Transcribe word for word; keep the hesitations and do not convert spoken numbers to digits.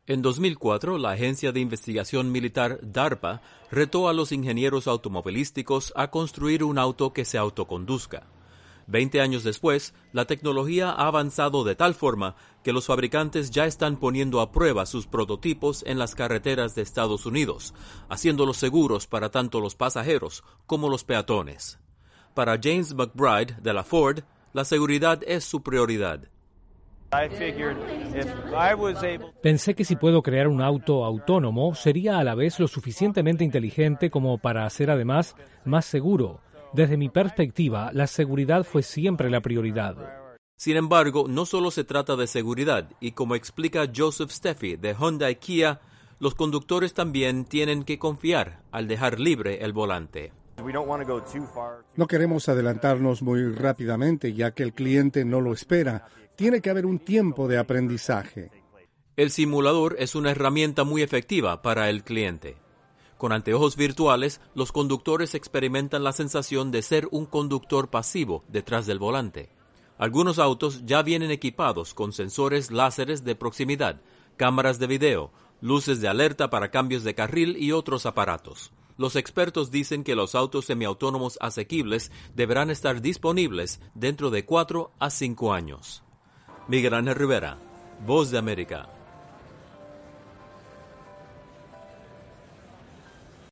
En dos mil cuatro, la agencia de investigación militar DARPA retó a los ingenieros automovilísticos a construir un auto que se autoconduzca. Veinte años después, la tecnología ha avanzado de tal forma que los fabricantes ya están poniendo a prueba sus prototipos en las carreteras de Estados Unidos, haciéndolos seguros para tanto los pasajeros como los peatones. Para James McBride, de la Ford, la seguridad es su prioridad. Pensé que si puedo crear un auto autónomo, sería a la vez lo suficientemente inteligente como para ser además más seguro. Desde mi perspectiva, la seguridad fue siempre la prioridad. Sin embargo, no solo se trata de seguridad, y como explica Joseph Steffi de Honda y Kia, los conductores también tienen que confiar al dejar libre el volante. No queremos adelantarnos muy rápidamente, ya que el cliente no lo espera. Tiene que haber un tiempo de aprendizaje. El simulador es una herramienta muy efectiva para el cliente. Con anteojos virtuales, los conductores experimentan la sensación de ser un conductor pasivo detrás del volante. Algunos autos ya vienen equipados con sensores láseres de proximidad, cámaras de video, luces de alerta para cambios de carril y otros aparatos. Los expertos dicen que los autos semiautónomos asequibles deberán estar disponibles dentro de cuatro a cinco años. Miguel Ángel Rivera, Voz de América.